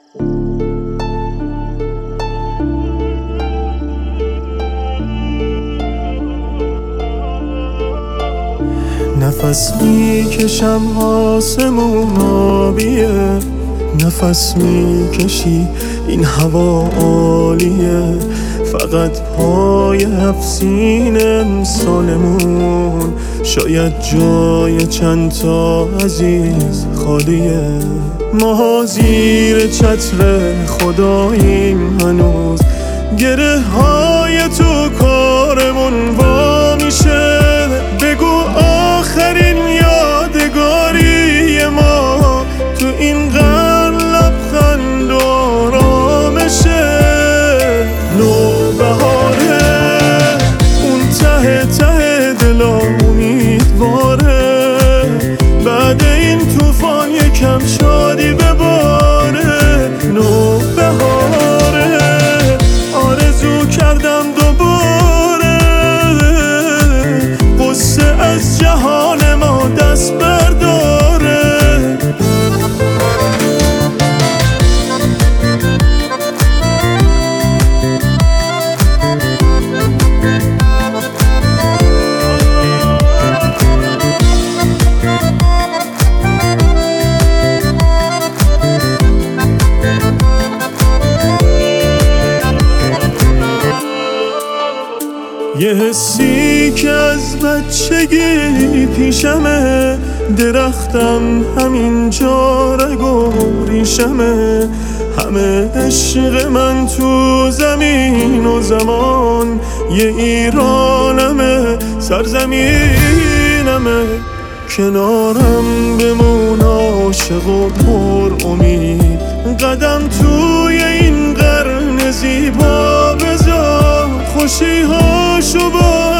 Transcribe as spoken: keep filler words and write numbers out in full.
نفس میکشم آسمون آبیه، نفس میکشی این هوا عالیه، فقط پای هفسین امسالمون شاید جای چند تا عزیز خالیه. ما زیر چتر خداییم هنوز، گره های تو کارمون وا میشه. بگو آخرین یادگاری ما تو این قرن لبخند و آرامشه. نوبهاره اون ته ته دلا امیدواره، بعد این طوفان یکم شادی بباره. نوبهاره آرزو کردم دوباره قصه از جهان ما دست برداره. یه حسی که از بچگی پیشمه، درختم همینجا رگ و ریشمه. همه عشق من تو زمین و زمان، یه ایرانمه سرزمینمه. کنارم بمون عاشق و پر امید، قدم توی این قرن زیبا بذار، خوشی هاشو با